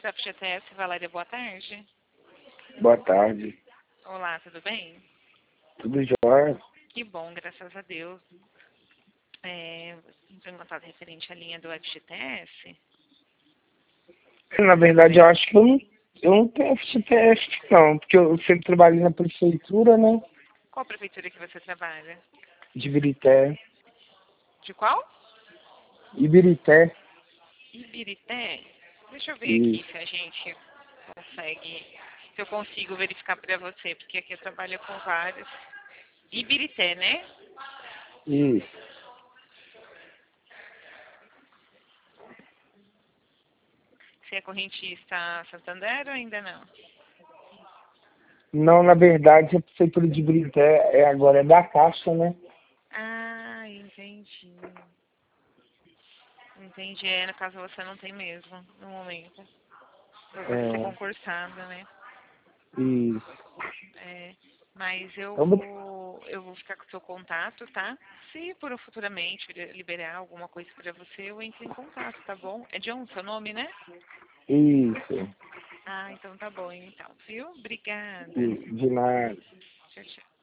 do FGTS, Valéria, boa tarde. Boa tarde. Olá, tudo bem? Tudo jóia? Que bom, graças a Deus. Entrou em contato referente à linha do FGTS? Na verdade, eu acho que eu não tenho FGTS, não, porque eu sempre trabalhei na prefeitura, né? Qual prefeitura que você trabalha? De Ibirité. De qual? Ibirité. Ibirité? Deixa eu ver aqui Isso. se a gente consegue, se eu consigo verificar para você, porque aqui eu trabalho com vários. Ibirité, né? Isso. Você é correntista Santander ou ainda não? Não, na verdade, a prefeitura de Ibirité agora é da Caixa, né? Ah, entendi. Entendi. No caso você não tem mesmo, no momento. Por você ser É, concursada, né? isso. É, mas Então, eu vou ficar com o seu contato, tá? Se por futuramente liberar alguma coisa pra você, eu entro em contato, tá bom? É John seu nome, né? isso. Ah, então tá bom, então, viu? Obrigada. Isso. De nada. Tchau, tchau.